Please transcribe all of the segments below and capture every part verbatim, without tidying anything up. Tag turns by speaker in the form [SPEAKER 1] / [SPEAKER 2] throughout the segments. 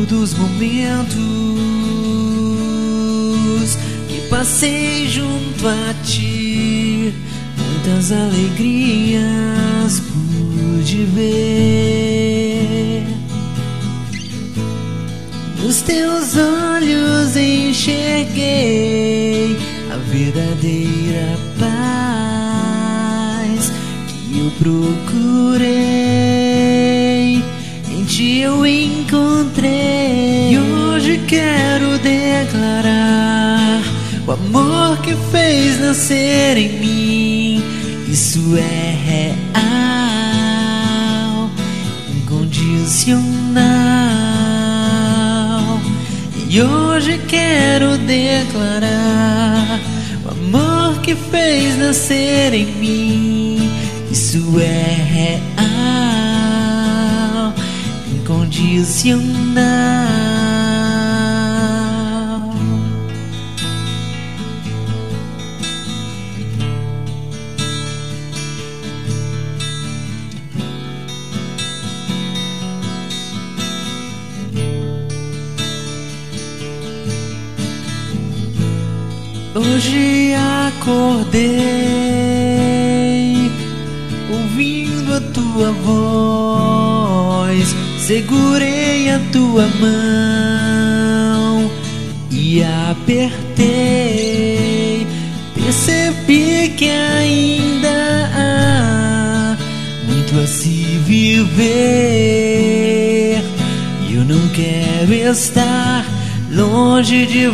[SPEAKER 1] dos momentos que passei junto a ti, muitas alegrias pude ver. Nos teus olhos enxerguei a verdadeira paz que eu procurei, em ti eu encontrei. E hoje quero declarar o amor que fez nascer em mim. Isso é real, incondicional. E hoje quero declarar o amor que fez nascer em mim. Isso é real, incondicional. Hoje acordei ouvindo a tua voz, segurei a tua mão e apertei. Percebi que ainda há muito a se viver e eu não quero estar longe de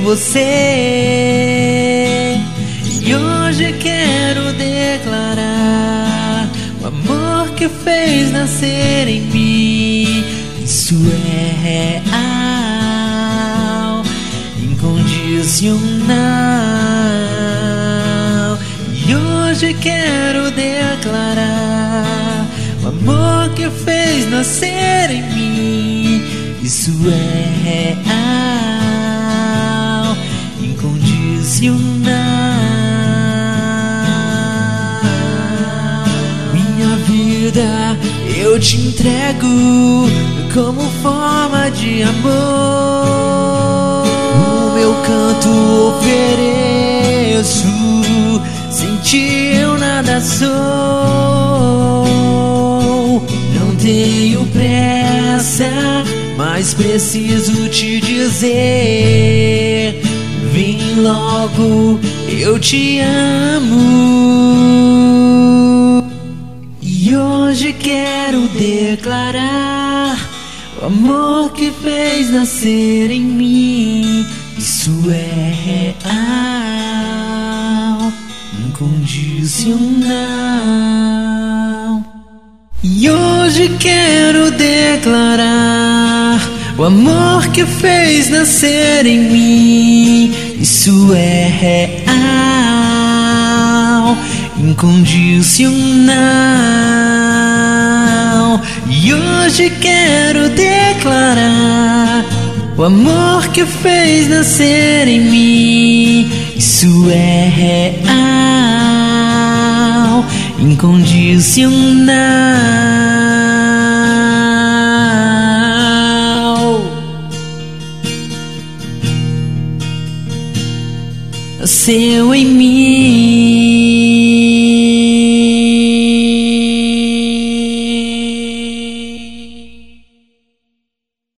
[SPEAKER 1] você. E hoje quero declarar o amor que fez nascer em mim. Isso é real, incondicional. E hoje quero declarar o amor que fez nascer em mim. Isso é real, incondicional. Minha vida eu te entrego como forma de amor. O meu canto ofereço, sem ti eu nada sou. Não tenho pressa, mas preciso te dizer: vem logo, eu te amo. E hoje quero declarar o amor que fez nascer em mim. Isso é real, incondicional. E hoje quero declarar o amor que fez nascer em mim. Isso é real, incondicional. E hoje quero declarar o amor que fez nascer em mim. Isso é real, incondicional. Nasceu em mim.